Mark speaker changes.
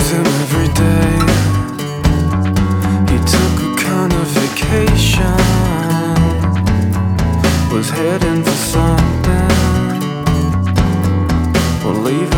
Speaker 1: sees him every day. He took a kind of vacation, was heading for something. We'll leave